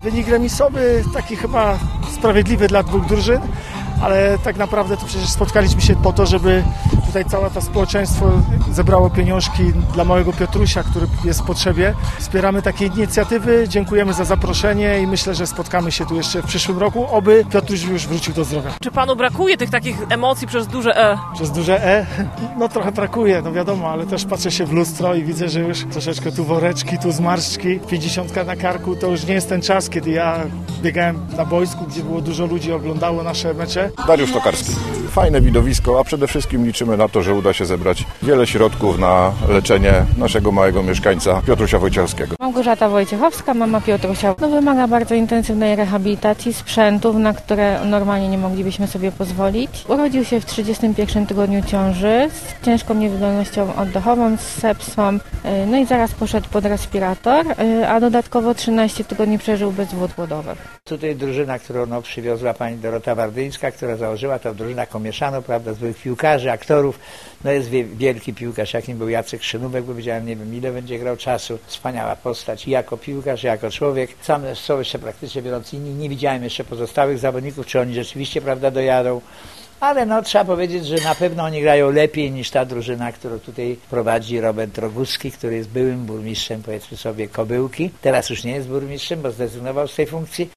Wynik remisowy taki chyba sprawiedliwy dla dwóch drużyn, ale tak naprawdę to przecież spotkaliśmy się po to, żeby tutaj całe to społeczeństwo zebrało pieniążki dla małego Piotrusia, który jest w potrzebie. Wspieramy takie inicjatywy, dziękujemy za zaproszenie i myślę, że spotkamy się tu jeszcze w przyszłym roku, oby Piotruś już wrócił do zdrowia. Czy panu brakuje tych takich emocji przez duże E? Przez duże E? No trochę brakuje, no wiadomo, ale też patrzę się w lustro i widzę, że już troszeczkę tu woreczki, tu zmarszczki, 50 na karku, to już nie jest ten czas, kiedy ja biegałem na boisku, gdzie było dużo ludzi, oglądało nasze mecze. Dariusz Tokarski. Fajne widowisko, a przede wszystkim liczymy na to, że uda się zebrać wiele środków na leczenie naszego małego mieszkańca Piotrusia Wojciechowskiego. Małgorzata Wojciechowska, mama Piotrusia. Wymaga bardzo intensywnej rehabilitacji, sprzętów, na które normalnie nie moglibyśmy sobie pozwolić. Urodził się w 31 tygodniu ciąży z ciężką niewydolnością oddechową, z sepsą, no i zaraz poszedł pod respirator, a dodatkowo 13 tygodni przeżył bez wód głodowych. Tutaj drużyna, którą przywiozła pani Dorota Wardyńska, która założyła tę drużynę mieszaną, prawda, z byłych piłkarzy, aktorów. No jest wielki piłkarz, jakim był Jacek Szynówek, bo wiedziałem, nie wiem ile będzie grał czasu. Wspaniała postać i jako piłkarz, i jako człowiek. Sam są jeszcze praktycznie biorąc inni. Nie widziałem jeszcze pozostałych zawodników, czy oni rzeczywiście, prawda, dojadą. Ale no trzeba powiedzieć, że na pewno oni grają lepiej niż ta drużyna, którą tutaj prowadzi Robert Roguski, który jest byłym burmistrzem, powiedzmy sobie, Kobyłki. Teraz już nie jest burmistrzem, bo zrezygnował z tej funkcji.